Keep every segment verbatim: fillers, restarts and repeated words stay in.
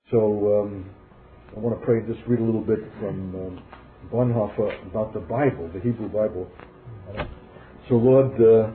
So um, I want to pray, just read a little bit from um, Bonhoeffer about the Bible, the Hebrew Bible. So Lord, uh,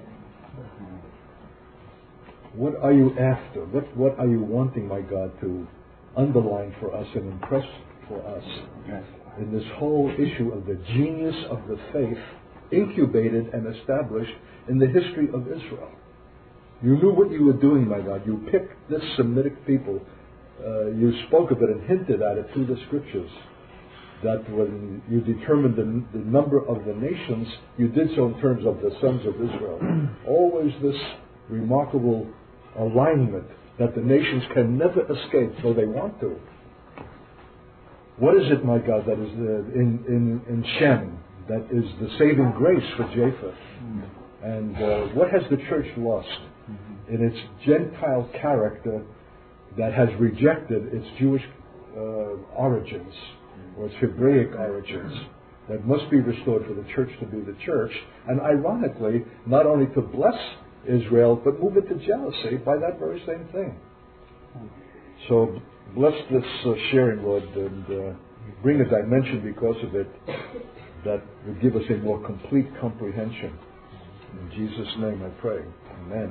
what are you after? What what are you wanting, my God, to underline for us and impress for us in this whole issue of the genius of the faith incubated and established in the history of Israel? You knew what you were doing, my God. You picked this Semitic people. Uh, you spoke of it and hinted at it through the scriptures, that when you determined the, the number of the nations, you did so in terms of the sons of Israel. Always this remarkable alignment that the nations can never escape, though they want to. What is it, my God, that is uh, in, in, in Shem, that is the saving grace for Japheth? Mm-hmm. And uh, what has the church lost mm-hmm. in its Gentile character that has rejected its Jewish uh, origins, mm-hmm. or its Hebraic origins, that must be restored for the church to be the church, and ironically, not only to bless Israel, but move it to jealousy by that very same thing. So bless this uh, sharing, Lord, and uh, bring a dimension because of it that would give us a more complete comprehension. In Jesus' name I pray. Amen.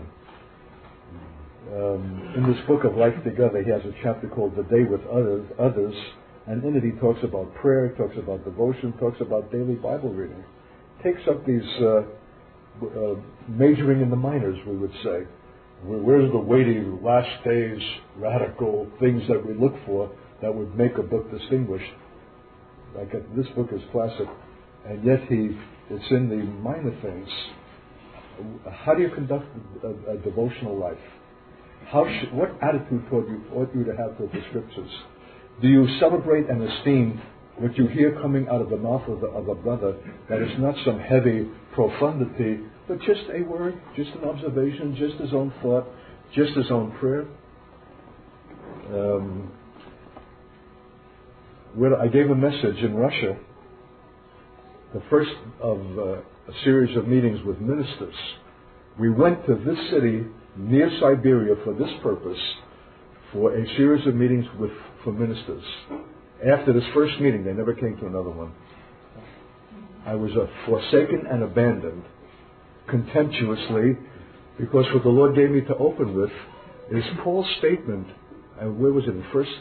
Um, in this book of Life Together, he has a chapter called The Day with Others, others and in it he talks about prayer, talks about devotion, talks about daily Bible reading. Takes up these uh, uh, majoring in the minors, we would say. Where's the weighty, last days, radical things that we look for that would make a book distinguished? Like uh, this book is classic, and yet he it's in the minor things. How do you conduct a, a devotional life? How sh- what attitude toward you ought you to have toward the scriptures? Do you celebrate and esteem what you hear coming out of the mouth of, the, of a brother, that is not some heavy profundity, but just a word, just an observation, just his own thought, just his own prayer? Um, where I gave a message in Russia, the first of uh, a series of meetings with ministers. We went to this city near Siberia for this purpose, for a series of meetings with for ministers. After this first meeting, they never came to another one. I was uh, forsaken and abandoned contemptuously, because what the Lord gave me to open with is Paul's statement, and where was it, in First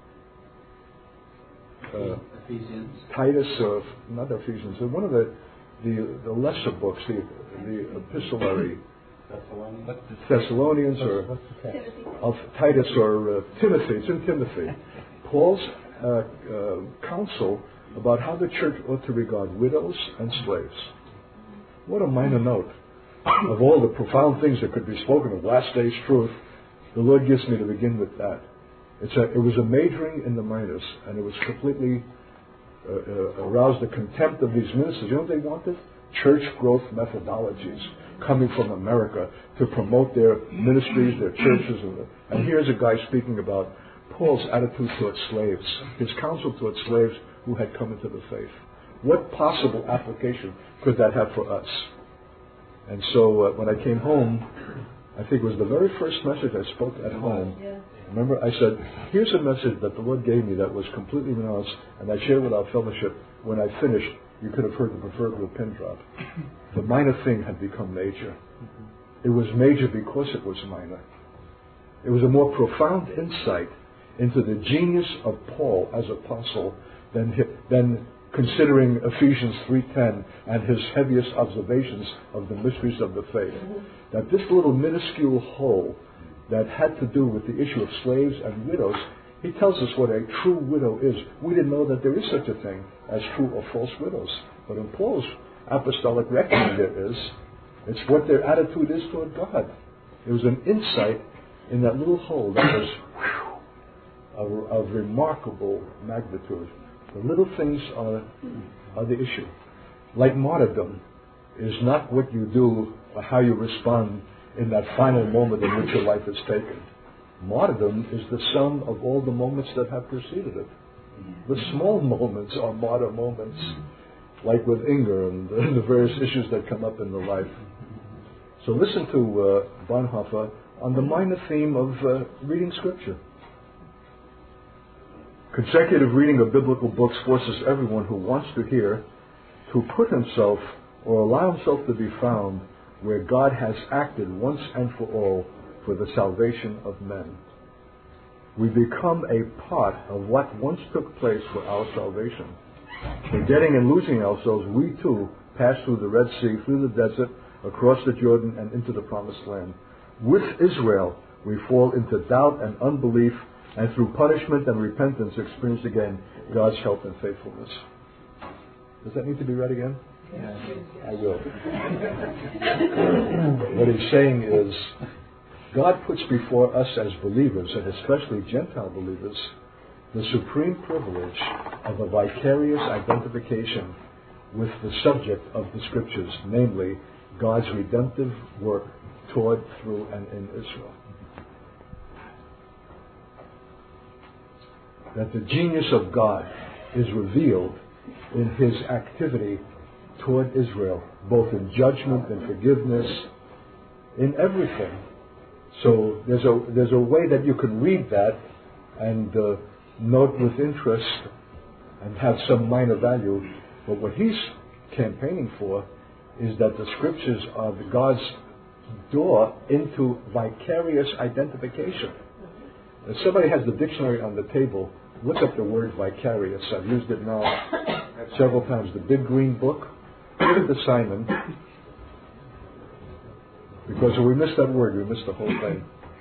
uh, Ephesians. Titus, or not Ephesians, one of the the, the lesser books, the the epistolary Thessalonians, Thessalonians or of Titus or uh, Timothy. It's in Timothy. Paul's uh, uh, counsel about how the church ought to regard widows and slaves. What a minor note. Of all the profound things that could be spoken of last day's truth, the Lord gives me to begin with that. It's a, it was a majoring in the minors, and it was completely uh, uh, aroused the contempt of these ministers. You know what they wanted? Church growth methodologies coming from America to promote their ministries, their churches. And, and here's a guy speaking about Paul's attitude towards slaves, his counsel towards slaves who had come into the faith. What possible application could that have for us? And so uh, when I came home, I think it was the very first message I spoke at home. Yeah. Remember, I said, here's a message that the Lord gave me that was completely renounced, and I shared with our fellowship. When I finished, you could have heard the proverbial pin drop. The minor thing had become major. It was major because it was minor. It was a more profound insight into the genius of Paul as apostle than, than considering Ephesians three ten and his heaviest observations of the mysteries of the faith. That this little minuscule hole that had to do with the issue of slaves and widows, he tells us what a true widow is. We didn't know that there is such a thing as true or false widows. But in Paul's apostolic reckoning there is. It's what their attitude is toward God. It was an insight in that little hole that was whew, of, of remarkable magnitude. The little things are, are the issue. Like martyrdom is not what you do or how you respond in that final moment in which your life is taken. Martyrdom is the sum of all the moments that have preceded it. The small moments are martyr moments, like with Inger and the various issues that come up in the life. So listen to uh, Bonhoeffer on the minor theme of uh, reading Scripture. Consecutive reading of biblical books forces everyone who wants to hear to put himself or allow himself to be found where God has acted once and for all for the salvation of men. We become a part of what once took place for our salvation. Forgetting and losing ourselves, we too pass through the Red Sea, through the desert, across the Jordan, and into the Promised Land. With Israel, we fall into doubt and unbelief, and through punishment and repentance experience again God's help and faithfulness. Does that need to be read again? Yes. I will. What he's saying is, God puts before us as believers, and especially Gentile believers, the supreme privilege of a vicarious identification with the subject of the Scriptures, namely God's redemptive work toward, through, and in Israel. That the genius of God is revealed in His activity toward Israel, both in judgment and forgiveness, in everything. So there's a there's a way that you can read that and uh, note with interest and have some minor value. But what he's campaigning for is that the Scriptures are the God's door into vicarious identification. If somebody has the dictionary on the table, look up the word vicarious. I've used it now several times. The big green book. Give it to Simon. Because if we miss that word, we miss the whole thing.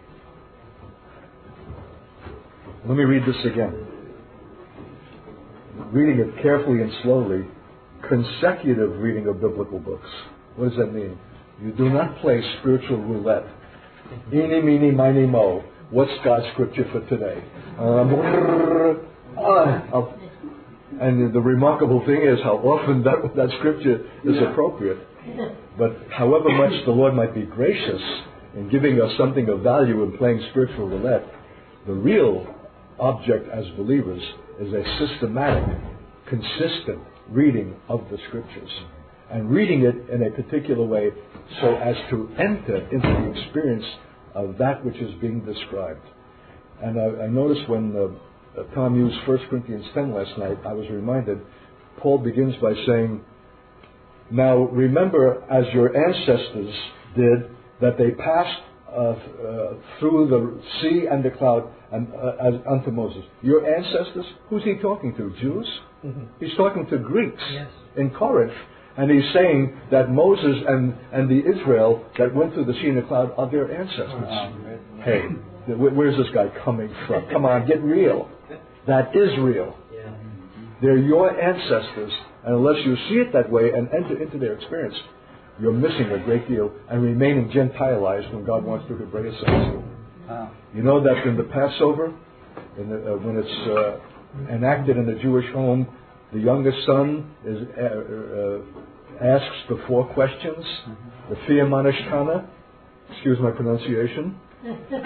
Let me read this again. Reading it carefully and slowly. Consecutive reading of biblical books. What does that mean? You do not play spiritual roulette. Eeny, meeny, miny, mo. What's God's scripture for today? Um, uh, and the remarkable thing is how often that, that scripture is appropriate. But however much the Lord might be gracious in giving us something of value in playing spiritual roulette, the real object as believers is a systematic, consistent reading of the Scriptures. And reading it in a particular way so as to enter into the experience of that which is being described. And I, I noticed when uh, Tom used First Corinthians ten last night, I was reminded, Paul begins by saying, now remember, as your ancestors did, that they passed uh, uh, through the sea and the cloud and uh, as, unto Moses. Your ancestors? Who's he talking to? Jews? Mm-hmm. He's talking to Greeks yes. in Corinth. And he's saying that Moses and, and the Israel that went through the sea and the cloud are their ancestors. Oh, hey, where's this guy coming from? Come on, get real. That is real. Yeah. They're your ancestors. And unless you see it that way and enter into their experience, you're missing a great deal and remaining Gentilized when God wants to embrace us. Wow. You know that in the Passover, in the, uh, when it's uh, enacted in the Jewish home, the youngest son is, uh, uh, asks the four questions, mm-hmm. the Fia Manishtana, excuse my pronunciation. uh,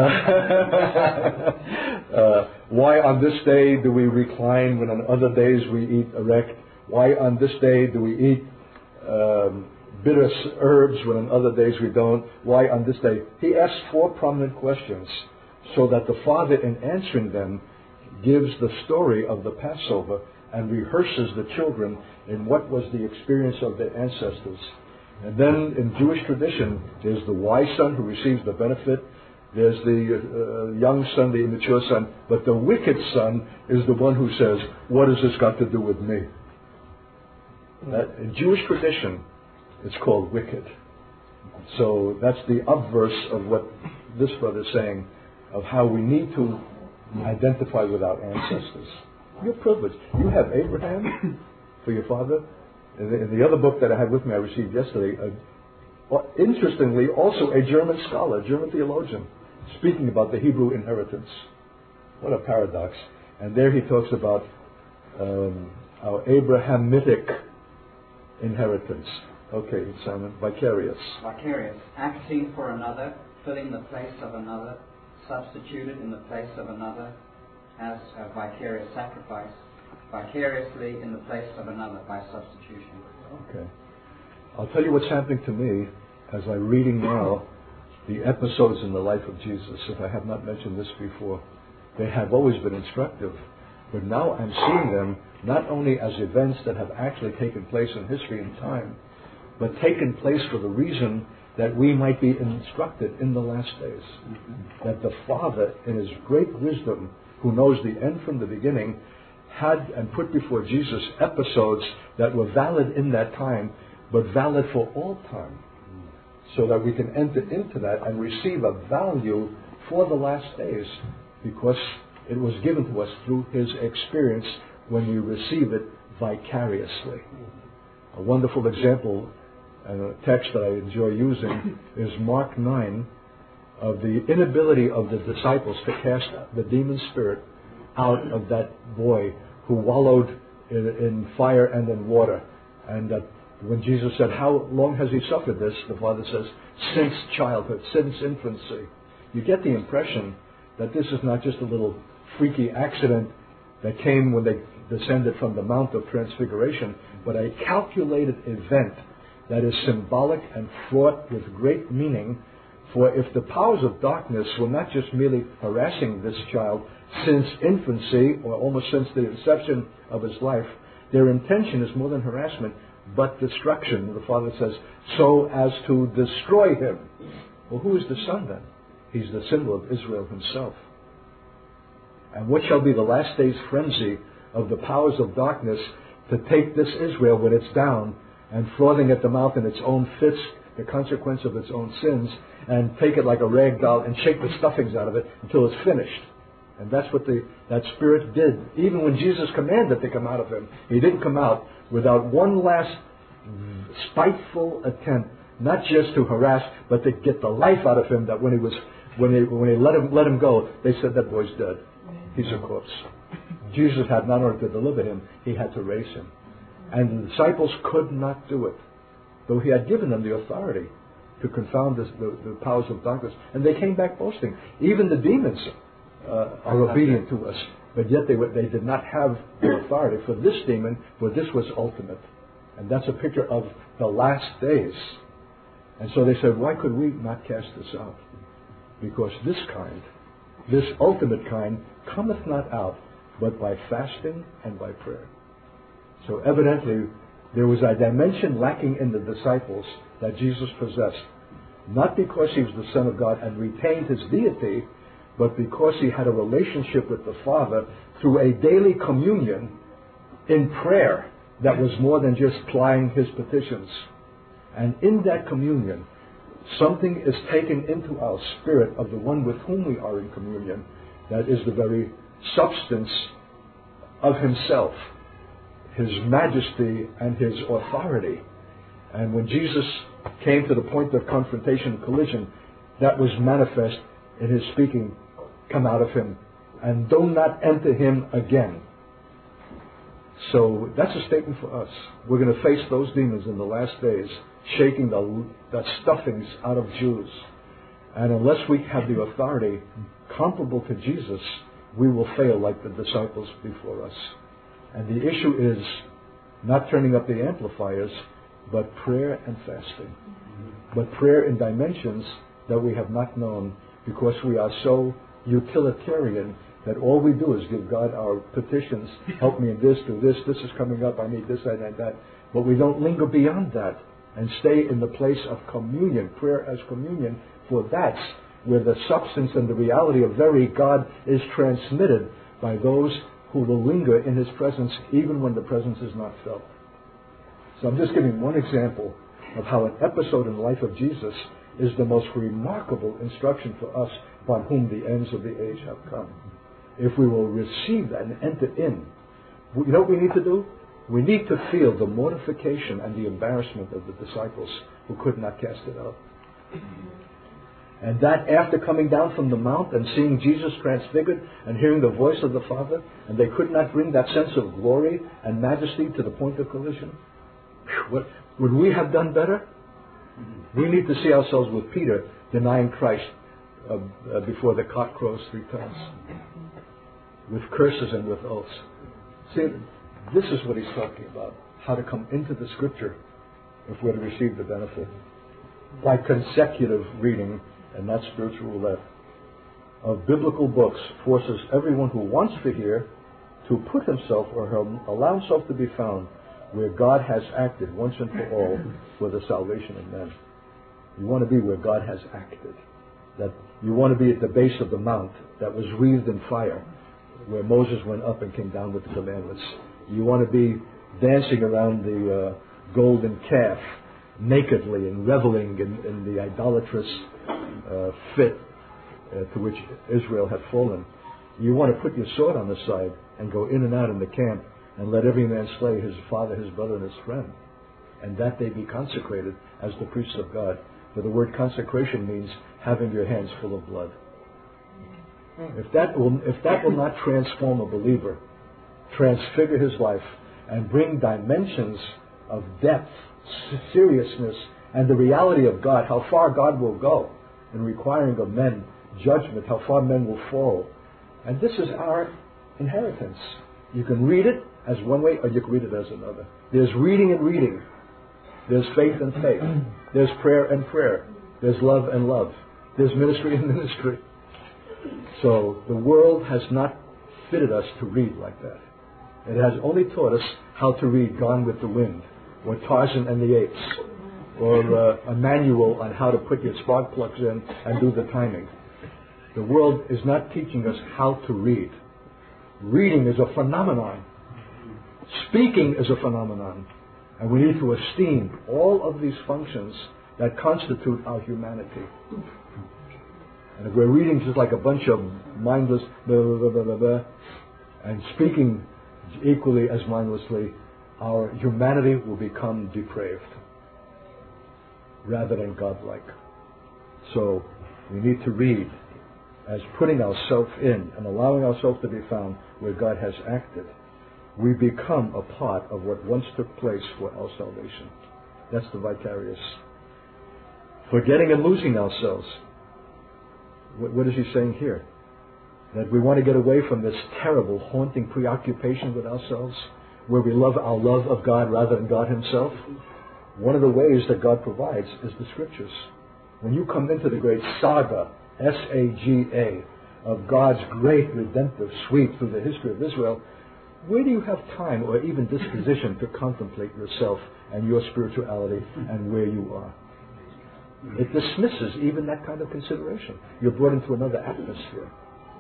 uh, why on this day do we recline when on other days we eat erect? Why on this day do we eat um, bitter herbs when on other days we don't? Why on this day? He asks four prominent questions so that the father, in answering them, gives the story of the Passover and rehearses the children in what was the experience of their ancestors. And then in Jewish tradition, there's the wise son who receives the benefit. There's the uh, young son, the immature son. But the wicked son is the one who says, what has this got to do with me? That, in Jewish tradition, it's called wicked. So that's the obverse of what this brother is saying, of how we need to identify with our ancestors. You're privileged. You have Abraham for your father. In the, in the other book that I had with me, I received yesterday, uh, interestingly, also a German scholar, German theologian, speaking about the Hebrew inheritance. What a paradox. And there he talks about um, our Abrahamitic inheritance. Okay, Simon, vicarious. Vicarious, acting for another, filling the place of another, substituted in the place of another, as a vicarious sacrifice, vicariously in the place of another by substitution. Okay. I'll tell you what's happening to me as I'm reading now the episodes in the life of Jesus. If I have not mentioned this before, they have always been instructive. But now I'm seeing them not only as events that have actually taken place in history and time, but taken place for the reason that we might be instructed in the last days. Mm-hmm. That the Father, in His great wisdom, who knows the end from the beginning, had and put before Jesus episodes that were valid in that time, but valid for all time, so that we can enter into that and receive a value for the last days, because it was given to us through His experience when we receive it vicariously. A wonderful example, and a text that I enjoy using, is Mark nine, of the inability of the disciples to cast the demon spirit out of that boy who wallowed in, in fire and in water. And uh, when Jesus said, how long has he suffered this? The Father says, since childhood, since infancy. You get the impression that this is not just a little freaky accident that came when they descended from the Mount of Transfiguration, but a calculated event that is symbolic and fraught with great meaning. For if the powers of darkness were not just merely harassing this child since infancy, or almost since the inception of his life, their intention is more than harassment, but destruction. The Father says, so as to destroy him. Well, who is the Son then? He's the symbol of Israel himself. And what shall be the last day's frenzy of the powers of darkness to take this Israel when it's down and frothing at the mouth in its own fist, the consequence of its own sins, and take it like a rag doll and shake the stuffings out of it until it's finished. And that's what the, that spirit did. Even when Jesus commanded to come out of him, he didn't come out without one last spiteful attempt, not just to harass, but to get the life out of him, that when he was, when he, when he let him, let him go, they said, that boy's dead. He's a corpse. Jesus had not only to deliver him, he had to raise him. And the disciples could not do it, though he had given them the authority to confound this, the, the powers of darkness. And they came back boasting. Even the demons uh, are obedient to us, but yet they, were, they did not have the authority for this demon, for this was ultimate. And that's a picture of the last days. And so they said, why could we not cast this out? Because this kind, this ultimate kind, cometh not out but by fasting and by prayer. So evidently, there was a dimension lacking in the disciples that Jesus possessed. Not because he was the Son of God and retained his deity, but because he had a relationship with the Father through a daily communion in prayer that was more than just plying his petitions. And in that communion, something is taken into our spirit of the one with whom we are in communion, that is the very substance of himself, his majesty and his authority. And when Jesus came to the point of confrontation and collision, that was manifest in his speaking, come out of him and do not enter him again. So that's a statement for us. We're going to face those demons in the last days, shaking the, the stuffings out of Jews. And unless we have the authority comparable to Jesus, we will fail like the disciples before us. And the issue is not turning up the amplifiers, but prayer and fasting. But prayer in dimensions that we have not known, because we are so utilitarian that all we do is give God our petitions. Help me in this, do this, this is coming up, I need this, I need that. But we don't linger beyond that and stay in the place of communion, prayer as communion, for that's where the substance and the reality of very God is transmitted by those who will linger in his presence even when the presence is not felt. So I'm just giving one example of how an episode in the life of Jesus is the most remarkable instruction for us upon whom the ends of the age have come. If we will receive that and enter in, you know what we need to do? We need to feel the mortification and the embarrassment of the disciples who could not cast it out. And that after coming down from the mount and seeing Jesus transfigured and hearing the voice of the Father, and they could not bring that sense of glory and majesty to the point of collision, what, would we have done better? We need to see ourselves with Peter denying Christ uh, uh, before the cock crows three times, with curses and with oaths. See, this is what he's talking about, how to come into the Scripture if we're to receive the benefit. By consecutive reading, and not spiritual roulette, of biblical books forces everyone who wants to hear to put himself or allow himself to be found where God has acted once and for all for the salvation of men. You want to be where God has acted. That you want to be at the base of the mount that was wreathed in fire, where Moses went up and came down with the commandments. You want to be dancing around the uh, golden calf nakedly and reveling in, in the idolatrous uh, fit uh, to which Israel had fallen. You want to put your sword on the side and go in and out in the camp and let every man slay his father, his brother, and his friend, and that they be consecrated as the priests of God. For the word consecration means having your hands full of blood. If that will, if that will not transform a believer, transfigure his life, and bring dimensions of depth, seriousness, and the reality of God, how far God will go in requiring of men judgment, how far men will fall. And this is our inheritance. You can read it as one way, or you can read it as another. There's reading and reading. There's faith and faith. There's prayer and prayer. There's love and love. There's ministry and ministry. So the world has not fitted us to read like that. It has only taught us how to read Gone with the Wind, or Tarzan and the Apes, or uh, a manual on how to put your spark plugs in and do the timing. The world is not teaching us how to read. Reading is a phenomenon. Speaking is a phenomenon. And we need to esteem all of these functions that constitute our humanity. And if we're reading just like a bunch of mindless blah, blah, blah, blah, blah, and speaking equally as mindlessly, our humanity will become depraved rather than godlike. So we need to read as putting ourselves in and allowing ourselves to be found where God has acted. We become a part of what once took place for our salvation. That's the vicarious. Forgetting and losing ourselves. What, what is he saying here? That we want to get away from this terrible, haunting preoccupation with ourselves, where we love our love of God rather than God himself. One of the ways that God provides is the Scriptures. When you come into the great saga, S A G A, of God's great redemptive sweep through the history of Israel, where do you have time or even disposition to contemplate yourself and your spirituality and where you are? It dismisses even that kind of consideration. You're brought into another atmosphere.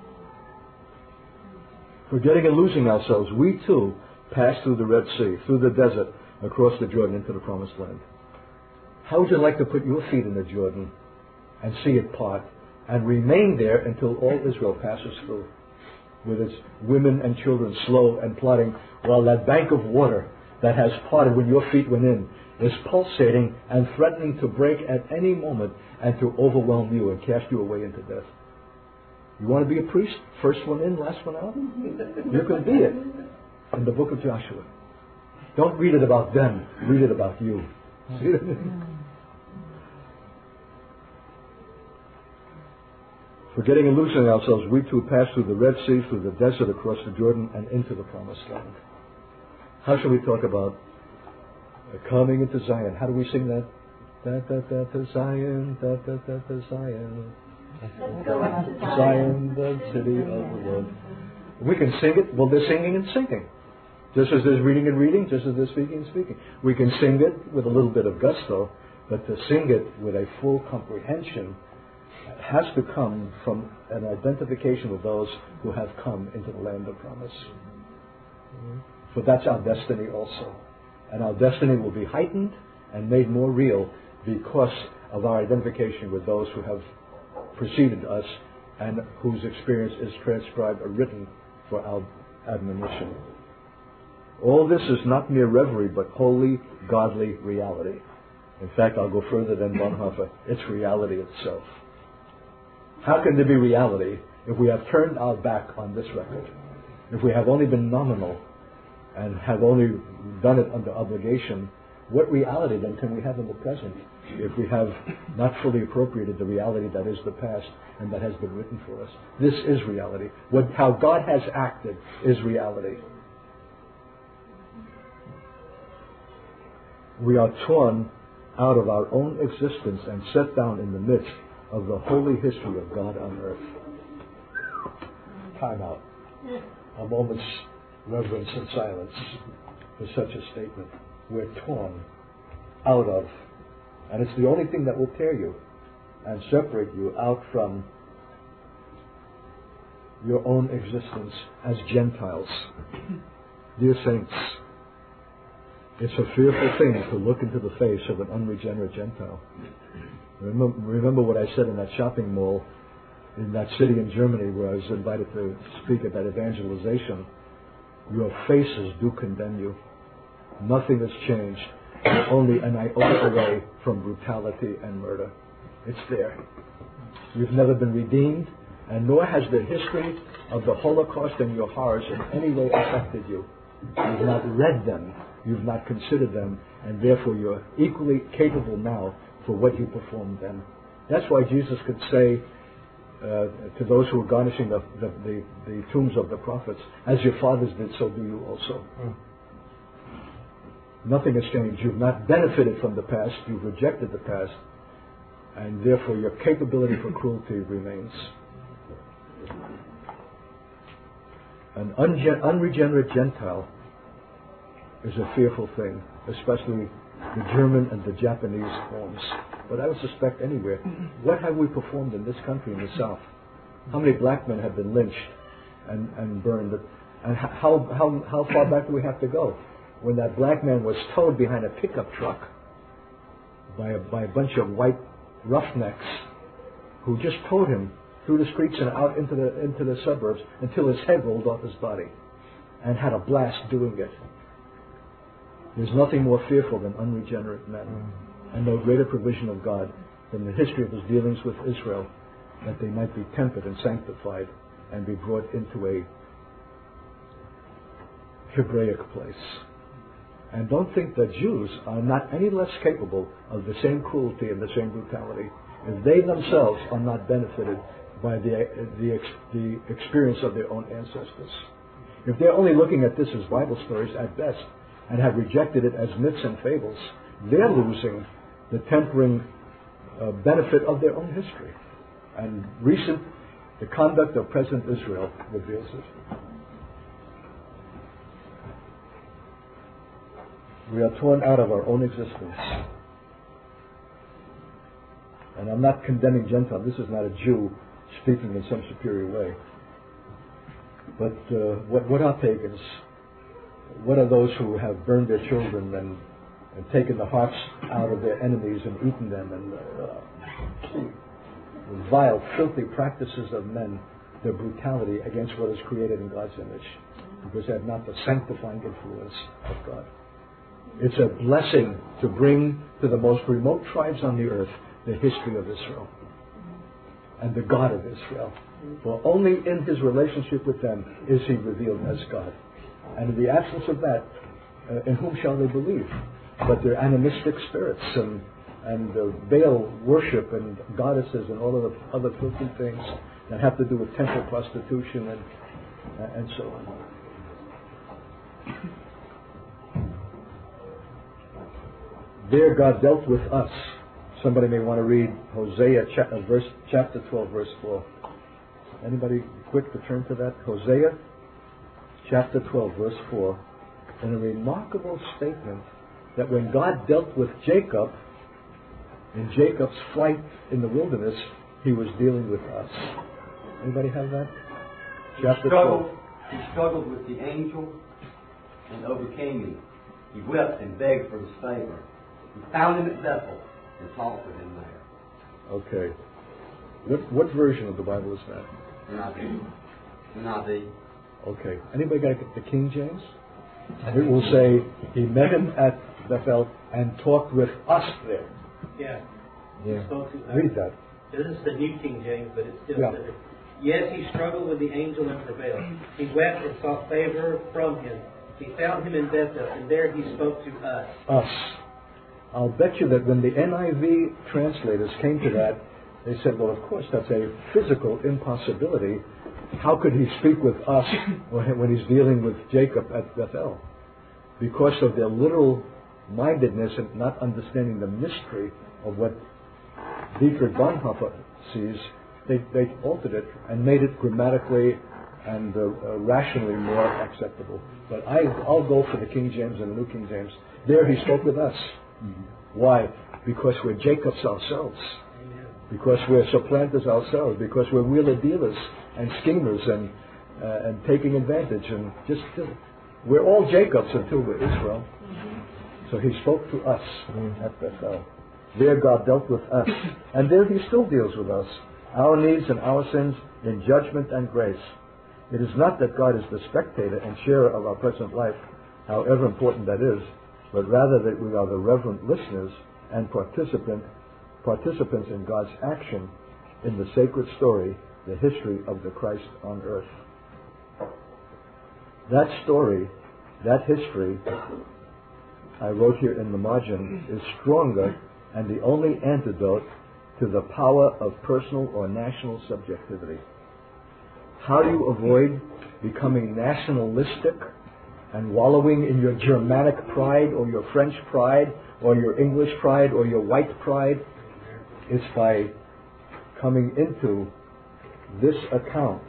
Forgetting and losing ourselves, we too pass through the Red Sea, through the desert, across the Jordan into the Promised Land. How would you like to put your feet in the Jordan and see it part and remain there until all Israel passes through, with its women and children slow and plodding, while that bank of water that has parted when your feet went in is pulsating and threatening to break at any moment and to overwhelm you and cast you away into death? You want to be a priest? First one in, last one out? You can be it in the book of Joshua. Don't read it about them. Read it about you. See what I mean? Forgetting and losing ourselves, we too pass through the Red Sea, through the desert, across the Jordan, and into the Promised Land. How shall we talk about coming into Zion? How do we sing that? Da da da to Zion, da da da to Zion. Zion, the city of the Lord. We can sing it. Well, there's singing and singing. Just as there's reading and reading, just as there's speaking and speaking. We can sing it with a little bit of gusto, but to sing it with a full comprehension has to come from an identification with those who have come into the land of promise. For that's our destiny also. And our destiny will be heightened and made more real because of our identification with those who have preceded us and whose experience is transcribed or written for our admonition. All this is not mere reverie, but holy, godly reality. In fact, I'll go further than Bonhoeffer. It's reality itself. How can there be reality if we have turned our back on this record? If we have only been nominal and have only done it under obligation, what reality then can we have in the present if we have not fully appropriated the reality that is the past and that has been written for us? This is reality. What, how God has acted is reality. We are torn out of our own existence and set down in the midst of the holy history of God on earth. Time out. A moment's reverence and silence for such a statement. We're torn out of, and it's the only thing that will tear you and separate you out from your own existence as Gentiles. Dear saints, it's a fearful thing to look into the face of an unregenerate Gentile. Remember, remember what I said in that shopping mall in that city in Germany where I was invited to speak at that evangelization. Your faces do condemn you. Nothing has changed. You're only an iota away from brutality and murder. It's there. You've never been redeemed, and nor has the history of the Holocaust and your horrors in any way affected you. You've not read them. You've not considered them, and therefore you're equally capable now for what you performed then. That's why Jesus could say uh, to those who were garnishing the, the, the, the tombs of the prophets, as your fathers did, so do you also. Mm. Nothing has changed. You've not benefited from the past. You've rejected the past, and therefore your capability for cruelty remains. An unge- unregenerate Gentile is a fearful thing, especially the German and the Japanese forms. But I would suspect anywhere. What have we performed in this country, in the South? How many black men have been lynched and, and burned? And how, how, how far back do we have to go? When that black man was towed behind a pickup truck by a, by a bunch of white roughnecks who just towed him through the streets and out into the, into the suburbs until his head rolled off his body, and had a blast doing it. There's nothing more fearful than unregenerate men, and no greater provision of God than the history of his dealings with Israel, that they might be tempered and sanctified and be brought into a Hebraic place. And don't think that Jews are not any less capable of the same cruelty and the same brutality if they themselves are not benefited by the, the, the experience of their own ancestors. If they're only looking at this as Bible stories at best and have rejected it as myths and fables, they're losing the tempering uh, benefit of their own history. And recent, the conduct of present Israel reveals it. We are torn out of our own existence. And I'm not condemning Gentiles. This is not a Jew speaking in some superior way. But uh, what, what are pagans? What are those who have burned their children and, and taken the hearts out of their enemies and eaten them, and uh, vile, filthy practices of men, their brutality against what is created in God's image, because they have not the sanctifying influence of God. It's a blessing to bring to the most remote tribes on the earth the history of Israel and the God of Israel. For only in his relationship with them is he revealed as God. And in the absence of that, uh, in whom shall they believe? But their animistic spirits and and uh, Baal worship and goddesses and all of the other filthy things that have to do with temple prostitution and uh, and so on. There God dealt with us. Somebody may want to read Hosea cha- uh, verse, chapter twelve, verse four. Anybody quick to turn to that? Hosea chapter twelve, verse four. And a remarkable statement that when God dealt with Jacob, in Jacob's flight in the wilderness, he was dealing with us. Anybody have that? Chapter he struggled, twelve. He struggled with the angel and overcame me. He wept and begged for his favor. He found him at Bethel and talked with him there. Okay. What what version of the Bible is that? N I V. N I V. Okay. Anybody got the King James? It will say he met him at Bethel and talked with us there. Yeah. Yeah. Spoke to, uh, Read that. This is the New King James, but it's still. Yeah. Says, yes, he struggled with the angel and prevailed. He wept and sought favor from him. He found him in Bethel, and there he spoke to us. Us. I'll bet you that when the N I V translators came to that, they said, well, of course, that's a physical impossibility. How could he speak with us when he's dealing with Jacob at Bethel? Because of their literal mindedness and not understanding the mystery of what Dietrich Bonhoeffer sees, they, they altered it and made it grammatically and uh, uh, rationally more acceptable. But I, I'll go for the King James and New King James. There he spoke with us. Mm-hmm. Why? Because we're Jacobs ourselves. Amen. Because we're supplanters ourselves. Because we're wheeler dealers and schemers and uh, and taking advantage. And just uh, we're all Jacobs until we're Israel. Mm-hmm. So he spoke to us mm-hmm. at Bethel. There God dealt with us. And there he still deals with us. Our needs and our sins in judgment and grace. It is not that God is the spectator and sharer of our present life, however important that is, but rather that we are the reverent listeners and participant, participants in God's action in the sacred story, the history of the Christ on earth. That story, that history, I wrote here in the margin, is stronger and the only antidote to the power of personal or national subjectivity. How do you avoid becoming nationalistic and wallowing in your Germanic pride or your French pride or your English pride or your white pride? It's by coming into this account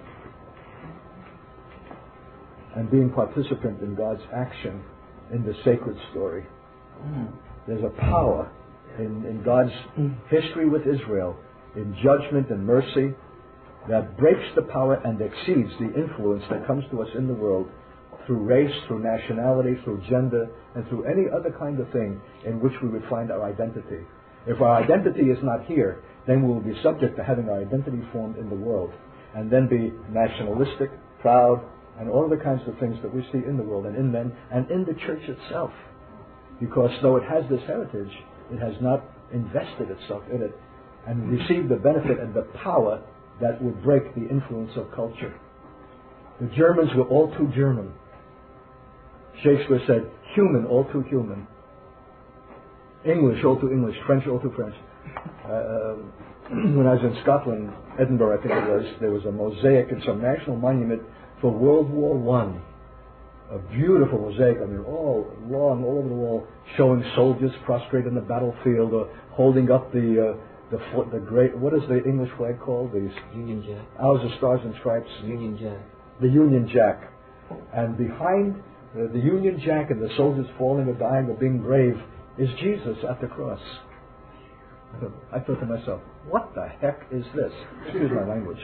and being participant in God's action in the sacred story. There's a power in, in God's history with Israel, in judgment and mercy, that breaks the power and exceeds the influence that comes to us in the world through race, through nationality, through gender, and through any other kind of thing in which we would find our identity. If our identity is not here, then we will be subject to having our identity formed in the world, and then be nationalistic, proud, and all the kinds of things that we see in the world and in men and in the church itself. Because though it has this heritage, it has not invested itself in it and received the benefit and the power that would break the influence of culture. The Germans were all too German. Shakespeare said, human, all too human. English, all too English. French, all too French. Uh, when I was in Scotland, Edinburgh I think it was, there was a mosaic in some national monument for World War One. A beautiful mosaic, I mean, all long, all over the wall, showing soldiers prostrate in the battlefield or holding up the... Uh, The, the great, what is the English flag called? The Union Jack. Ours are Stars and Stripes. Union Jack. The Union Jack. And behind uh, the Union Jack and the soldiers falling or dying or being brave is Jesus at the cross. I thought, I thought to myself, what the heck is this? Excuse my language.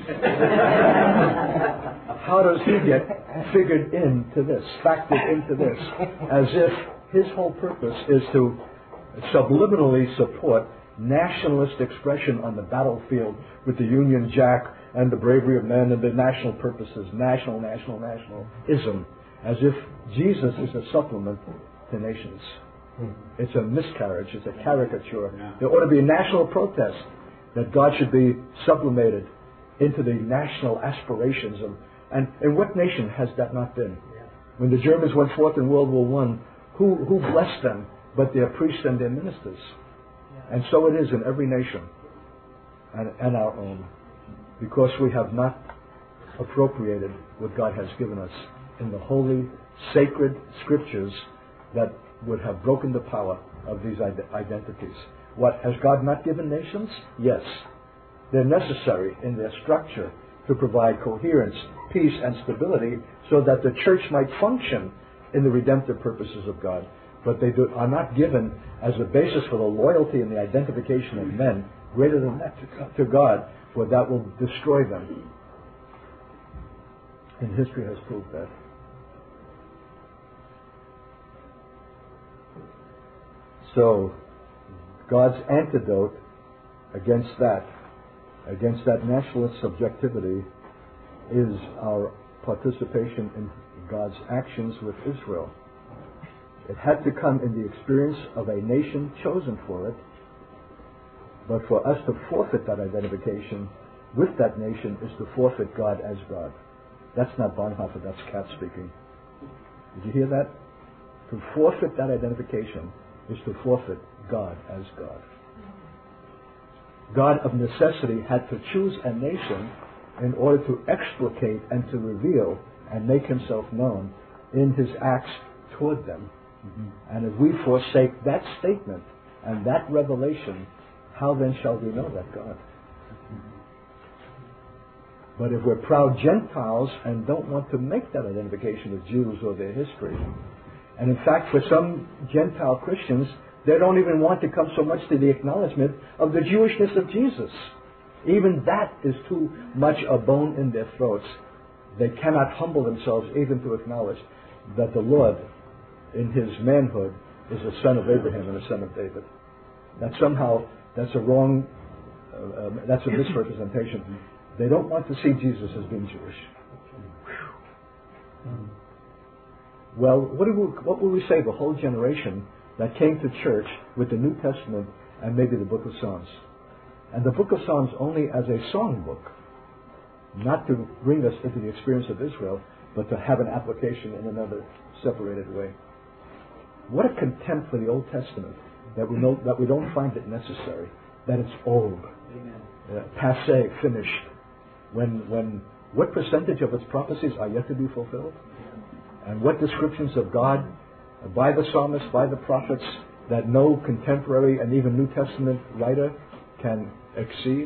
How does he get figured into this, factored into this, as if his whole purpose is to subliminally support nationalist expression on the battlefield with the Union Jack and the bravery of men and the national purposes, national, national, nationalism, as if Jesus is a supplement to nations. It's a miscarriage, it's a caricature. Yeah. There ought to be a national protest that God should be sublimated into the national aspirations of, and in what nation has that not been? Yeah. When the Germans went forth in World War One, who, who blessed them but their priests and their ministers? And so it is in every nation, and, and our own, because we have not appropriated what God has given us in the holy, sacred scriptures that would have broken the power of these ide- identities. What, has God not given nations? Yes. They're necessary in their structure to provide coherence, peace, and stability so that the church might function in the redemptive purposes of God. But they do, are not given as a basis for the loyalty and the identification of men greater than that to, to God, for that will destroy them. And history has proved that. So, God's antidote against that, against that nationalist subjectivity, is our participation in God's actions with Israel. It had to come in the experience of a nation chosen for it, but for us to forfeit that identification with that nation is to forfeit God as God. That's not Bonhoeffer, that's Cat speaking. Did you hear that? To forfeit that identification is to forfeit God as God. God of necessity had to choose a nation in order to explicate and to reveal and make himself known in his acts toward them. Mm-hmm. And if we forsake that statement and that revelation, how then shall we know that God? Mm-hmm. But if we're proud Gentiles and don't want to make that identification with Jews or their history, and in fact for some Gentile Christians, they don't even want to come so much to the acknowledgement of the Jewishness of Jesus. Even that is too much a bone in their throats. They cannot humble themselves even to acknowledge that the Lord, in his manhood, is a son of Abraham and a son of David. That somehow, that's a wrong, uh, um, that's a misrepresentation. They don't want to see Jesus as being Jewish. Well, what, do we, what will we say the whole generation that came to church with the New Testament and maybe the Book of Psalms? And the Book of Psalms only as a song book, not to bring us into the experience of Israel, but to have an application in another separated way. What a contempt for the Old Testament that we know that we don't find it necessary, that it's old, uh, passé, finished. When when what percentage of its prophecies are yet to be fulfilled, and what descriptions of God uh, by the psalmists, by the prophets, that no contemporary and even New Testament writer can exceed.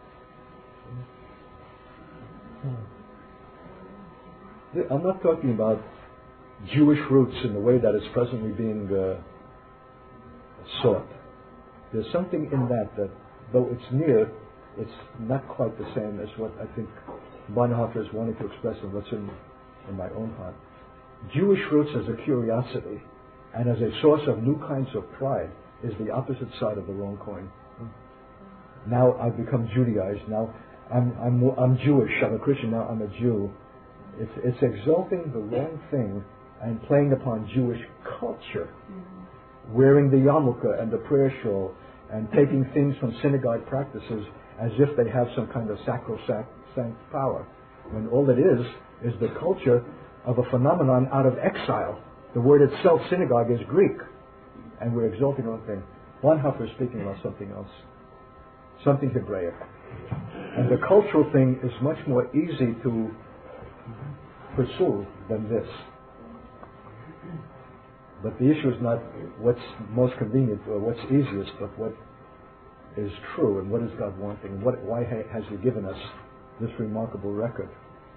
I'm not talking about Jewish roots in the way that is presently being uh, sought. There's something in that that, though it's near, it's not quite the same as what I think Bonhoeffer is wanting to express and what's in, in my own heart. Jewish roots as a curiosity and as a source of new kinds of pride is the opposite side of the wrong coin. Now I've become Judaized. Now I'm, I'm, I'm Jewish. I'm a Christian. Now I'm a Jew. It's, it's exalting the wrong thing and playing upon Jewish culture, mm-hmm. wearing the yarmulke and the prayer shawl and taking things from synagogue practices as if they have some kind of sacrosanct power, when all it is is the culture of a phenomenon out of exile. The word itself, synagogue, is Greek, and we're exalting the wrong thing. Bonhoeffer is speaking about something else, something Hebraic. And the cultural thing is much more easy to pursue than this. But the issue is not what's most convenient or what's easiest, but what is true and what is God wanting, and what, why ha- has He given us this remarkable record.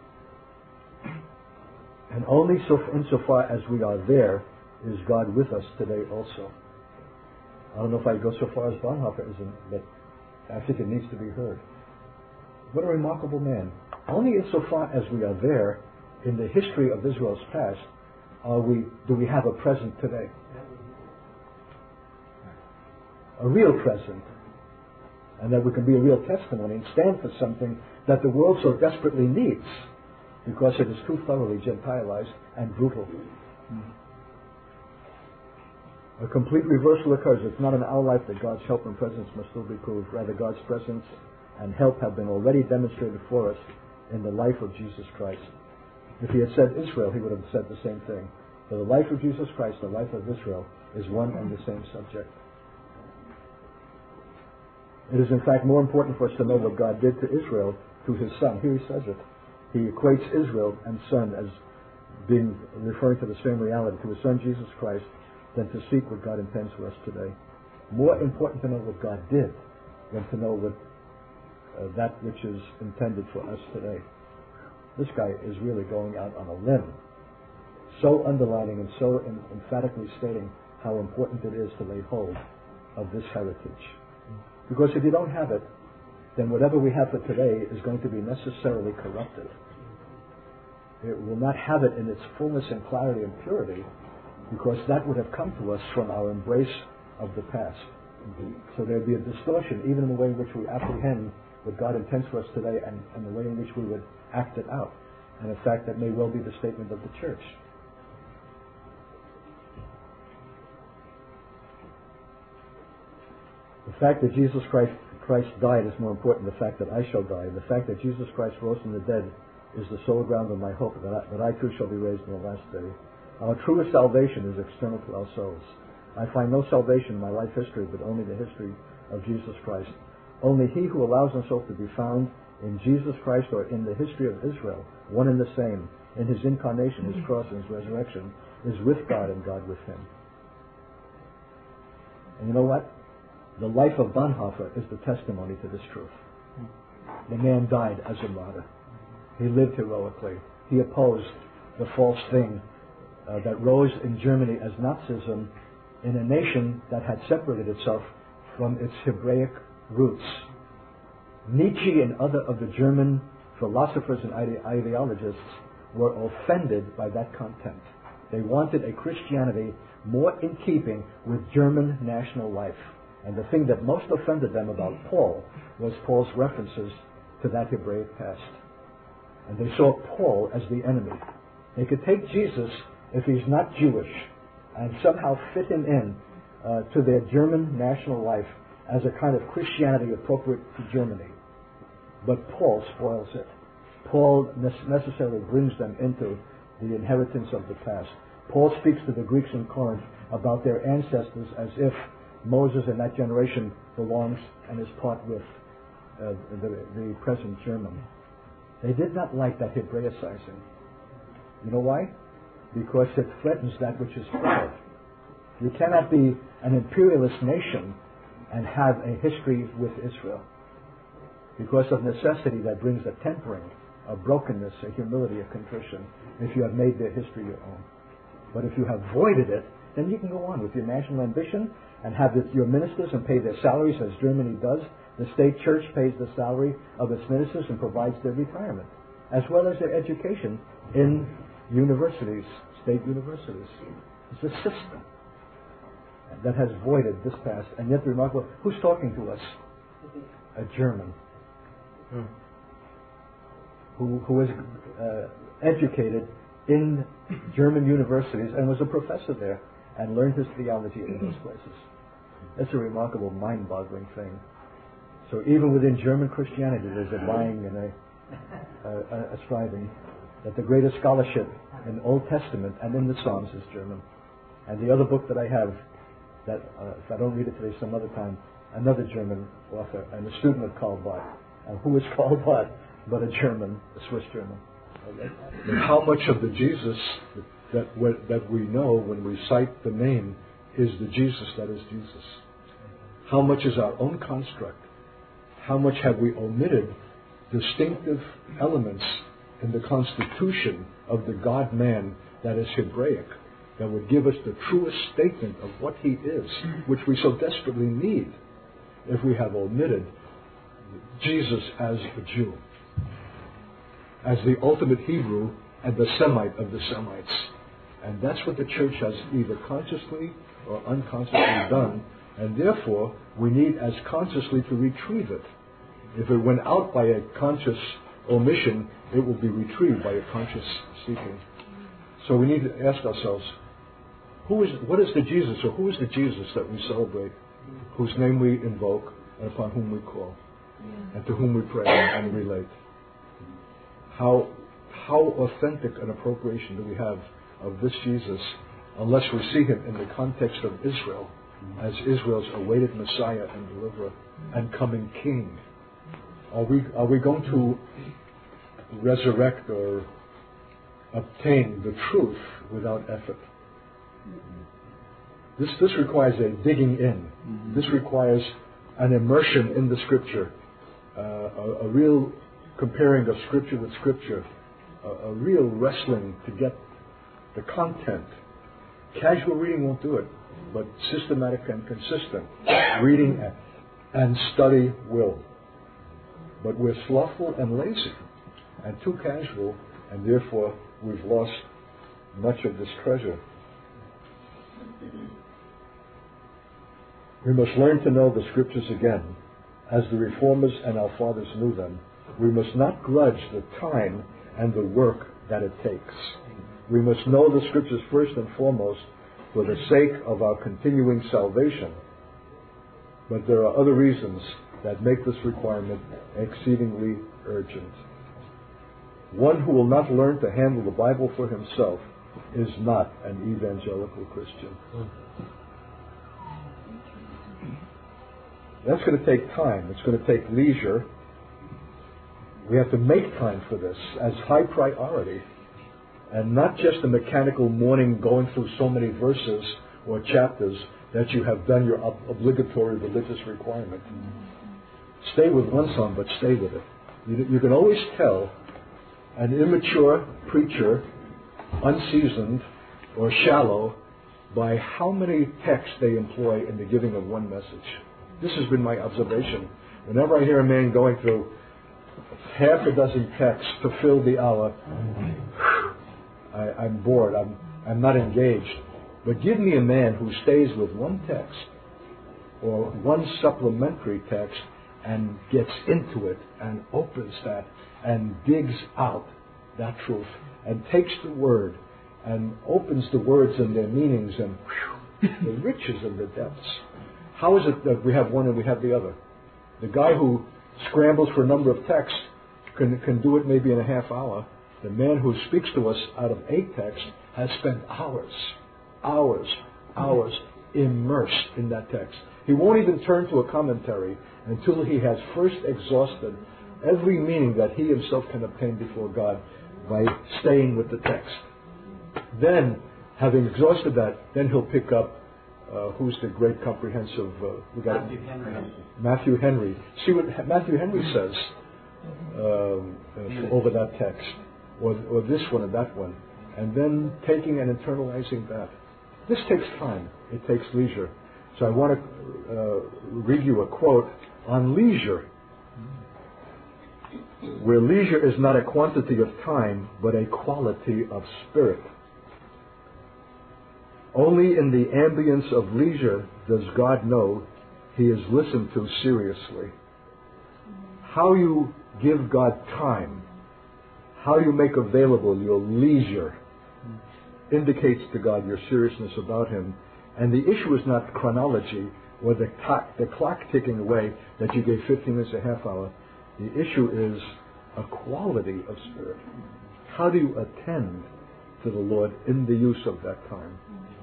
And only so insofar as we are there is God with us today also. I don't know if I go so far as Bonhoeffer isn't, but I think it needs to be heard. What a remarkable man. Only insofar as we are there in the history of Israel's past are we, do we have a present today. A real present. And that we can be a real testimony and stand for something that the world so desperately needs, because it is too thoroughly Gentilized and brutal. Mm. A complete reversal occurs. It's not in our life that God's help and presence must still be proved. Rather, God's presence and help have been already demonstrated for us in the life of Jesus Christ. If He had said Israel, He would have said the same thing. For the life of Jesus Christ, the life of Israel, is one and the same subject. It is in fact more important for us to know what God did to Israel through His Son. Here He says it. He equates Israel and Son as being referring to the same reality, to His Son Jesus Christ, than to seek what God intends for us today. More important to know what God did than to know what uh, that which is intended for us today. This guy is really going out on a limb, so underlining and so em- emphatically stating how important it is to lay hold of this heritage. Because if you don't have it, then whatever we have for today is going to be necessarily corrupted. It will not have it in its fullness and clarity and purity, because that would have come to us from our embrace of the past. Mm-hmm. So there would be a distortion even in the way in which we apprehend what God intends for us today, and, and the way in which we would act it out. And in fact, that may well be the statement of the church. The fact that Jesus Christ, Christ died is more important than the fact that I shall die. And the fact that Jesus Christ rose from the dead is the sole ground of my hope, that I, that I too shall be raised in the last day. Our truest salvation is external to our souls. I find no salvation in my life history, but only the history of Jesus Christ. Only he who allows himself to be found in Jesus Christ, or in the history of Israel, one and the same, in His incarnation, His cross, and His resurrection, is with God and God with him. And you know what? The life of Bonhoeffer is the testimony to this truth. The man died as a martyr. He lived heroically. He opposed the false thing uh, that rose in Germany as Nazism in a nation that had separated itself from its Hebraic roots. Nietzsche and other of the German philosophers and ide- ideologists were offended by that content. They wanted a Christianity more in keeping with German national life. And the thing that most offended them about Paul was Paul's references to that Hebraic past. And they saw Paul as the enemy. They could take Jesus, if he's not Jewish, and somehow fit him in uh, to their German national life as a kind of Christianity appropriate to Germany. But Paul spoils it. Paul necessarily brings them into the inheritance of the past. Paul speaks to the Greeks in Corinth about their ancestors as if Moses in that generation belongs and is part with uh, the, the present German. They did not like that Hebraicizing. You know why? Because it threatens that which is proud. You cannot be an imperialist nation and have a history with Israel. Because of necessity, that brings a tempering, a brokenness, a humility, a contrition, if you have made their history your own. But if you have voided it, then you can go on with your national ambition and have the, your ministers and pay their salaries as Germany does. The state church pays the salary of its ministers and provides their retirement, as well as their education in universities, state universities. It's a system that has voided this past. And yet remarkable, who's talking to us? A German. Hmm. Who, who is uh, educated in German universities and was a professor there and learned his theology in those places. That's a remarkable, mind-boggling thing. So even within German Christianity, there's a vying and a, a, a striving that the greatest scholarship in the Old Testament and in the Psalms is German. And the other book that I have, that uh, if I don't read it today, some other time, another German author and a student of Karl Barth. And who is Karl Barth but a German, a Swiss German? And how much of the Jesus that that we know when we cite the name is the Jesus that is Jesus? How much is our own construct? How much have we omitted distinctive elements in the constitution of the God-man that is Hebraic, that would give us the truest statement of what he is, which we so desperately need, if we have omitted Jesus as a Jew, as the ultimate Hebrew and the Semite of the Semites. And that's what the church has either consciously or unconsciously done, and therefore we need as consciously to retrieve it. If it went out by a conscious omission, it will be retrieved by a conscious seeking. So we need to ask ourselves, who is, what is the Jesus, or who is the Jesus that we celebrate, whose name we invoke, and upon whom we call, and to whom we pray and relate? How, how authentic an appropriation do we have of this Jesus, unless we see him in the context of Israel, as Israel's awaited Messiah and deliverer and coming King? Are we, are we going to resurrect or obtain the truth without effort? This, this requires a digging in. Mm-hmm. This requires an immersion in the Scripture, uh, a, a real comparing of Scripture with Scripture, a, a real wrestling to get the content. Casual reading won't do it, but systematic and consistent reading and study will. But we're slothful and lazy and too casual, and therefore we've lost much of this treasure. We must learn to know the Scriptures again, as the Reformers and our fathers knew them. We must not grudge the time and the work that it takes. We must know the Scriptures first and foremost for the sake of our continuing salvation. But there are other reasons that make this requirement exceedingly urgent. One who will not learn to handle the Bible for himself is not an evangelical Christian. That's going to take time. It's going to take leisure. We have to make time for this as high priority, and not just a mechanical morning going through so many verses or chapters that you have done your ob- obligatory religious requirement. Stay with one song, but stay with it. You, you can always tell an immature preacher, unseasoned or shallow, by how many texts they employ in the giving of one message. This has been my observation. Whenever I hear a man going through half a dozen texts to fill the hour, I, I'm bored. I'm, I'm not engaged. But give me a man who stays with one text or one supplementary text and gets into it and opens that and digs out that truth and takes the word and opens the words and their meanings and whew, the riches and the depths. How is it that we have one and we have the other? The guy who scrambles for a number of texts can, can do it maybe in a half hour. The man who speaks to us out of eight texts has spent hours, hours, hours immersed in that text. He won't even turn to a commentary until he has first exhausted every meaning that he himself can obtain before God by staying with the text. Then, having exhausted that, then he'll pick up uh, who's the great comprehensive... Uh, we got Matthew Henry. Matthew Henry. See what Matthew Henry says um, uh, over that text, or, or this one and that one, and then taking and internalizing that. This takes time. It takes leisure. So I want to uh, read you a quote on leisure, where leisure is not a quantity of time, but a quality of spirit. Only in the ambience of leisure does God know He is listened to seriously. How you give God time, how you make available your leisure, indicates to God your seriousness about Him. And the issue is not chronology or the clock, the clock ticking away that you gave fifteen minutes a half hour. The issue is a quality of spirit. How do you attend to the Lord in the use of that time?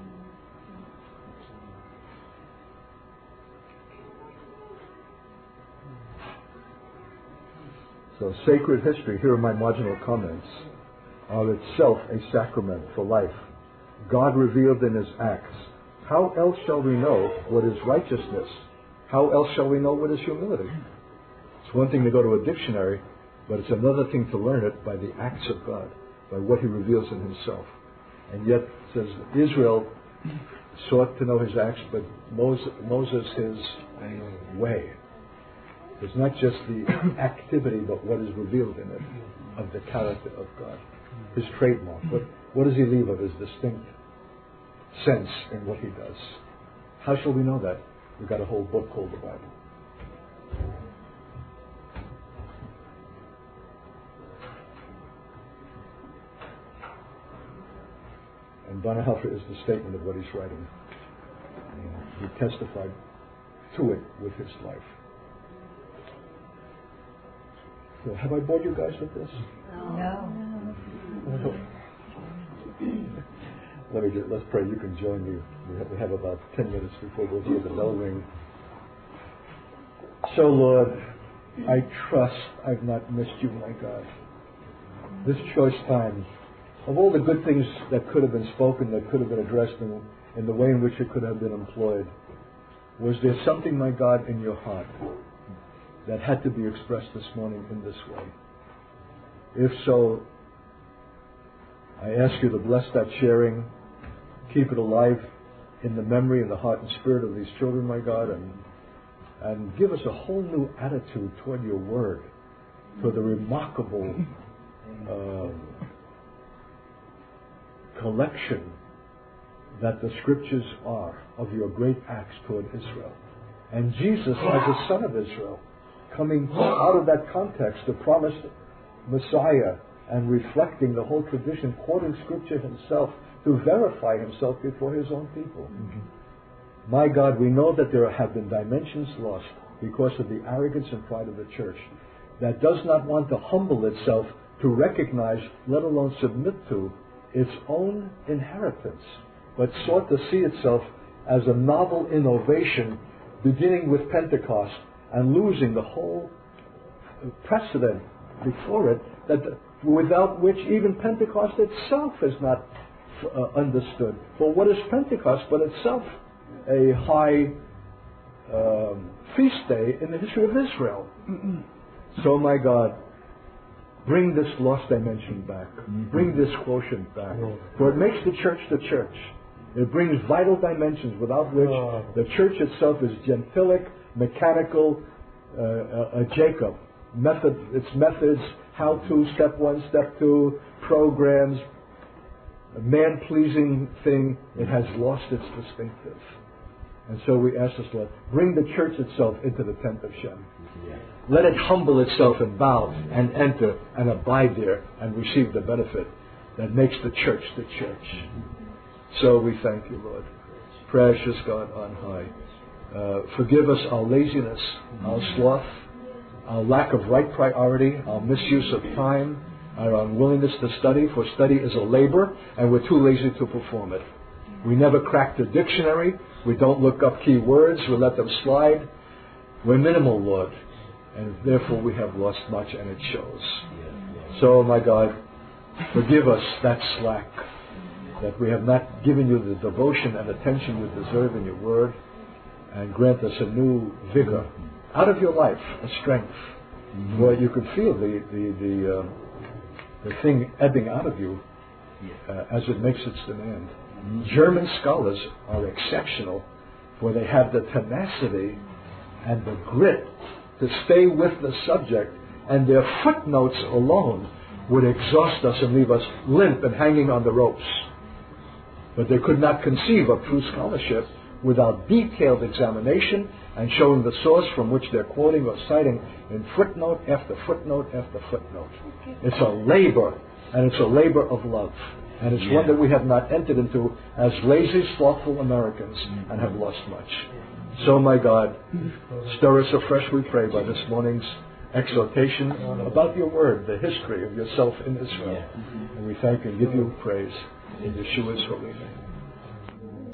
So sacred history, here are my marginal comments, are itself a sacrament for life. God revealed in His acts. How else shall we know what is righteousness? How else shall we know what is humility? It's one thing to go to a dictionary, but it's another thing to learn it by the acts of God, by what He reveals in Himself. And yet, it says, Israel sought to know His acts, but Moses, Moses His way. It's not just the activity, but what is revealed in it, of the character of God. His trademark. What, what does He leave of His distinct sense in what He does? How shall we know that? We've got a whole book called the Bible. And Bonhoeffer is the statement of what he's writing. And he testified to it with his life. So have I bored you guys with this? No. No. Let me just, let's pray. You can join me. We have, we have about ten minutes before we'll hear the bell ring. So, Lord, I trust I've not missed you, my God. This choice time, of all the good things that could have been spoken, that could have been addressed in, in the way in which it could have been employed, was there something, my God, in your heart that had to be expressed this morning in this way? If so, I ask you to bless that sharing, keep it alive in the memory and the heart and spirit of these children, my God, and and give us a whole new attitude toward your word, for the remarkable um, collection that the scriptures are of your great acts toward Israel. And Jesus, as a son of Israel, coming out of that context, the promised Messiah, and reflecting the whole tradition, quoting scripture himself to verify himself before his own people. Mm-hmm. My God, we know that there have been dimensions lost because of the arrogance and pride of the church that does not want to humble itself to recognize, let alone submit to, its own inheritance, but sought to see itself as a novel innovation beginning with Pentecost and losing the whole precedent before it, that without which even Pentecost itself is not uh, understood. For what is Pentecost but itself a high um, feast day in the history of Israel? So, my God, Bring this lost dimension back. Bring this quotient back. For it makes the church the church. It brings vital dimensions without which the church itself is gentilic, mechanical, uh, a, a Jacob. Method, its methods, how to, step one, step two, programs, a man-pleasing thing. It has lost its distinctive. And so we ask this, Lord, bring the church itself into the tent of Shem. Let it humble itself and bow and enter and abide there and receive the benefit that makes the church the church. So we thank you, Lord. Precious God on high. Uh, forgive us our laziness, our sloth, our lack of right priority, our misuse of time, our unwillingness to study, for study is a labor and we're too lazy to perform it. We never crack the dictionary. We don't look up key words. We let them slide. We're minimal, Lord. And therefore we have lost much, and it shows. So, my God, forgive us that slack, that we have not given you the devotion and attention you deserve in your word, and grant us a new vigor out of your life, a strength, mm-hmm. where you could feel the the the, uh, the thing ebbing out of you uh, as it makes its demand. Mm-hmm. German scholars are exceptional, for they have the tenacity and the grit to stay with the subject, and their footnotes alone would exhaust us and leave us limp and hanging on the ropes. But they could not conceive of true scholarship without detailed examination and showing the source from which they're quoting or citing in footnote after footnote after footnote. It's a labor, and it's a labor of love. And it's yeah. one that we have not entered into as lazy, slothful Americans mm-hmm. and have lost much. So, my God, stir us afresh, we pray, by this morning's exhortation about your word, the history of yourself in Israel. And we thank and give you praise in Yeshua's holy name.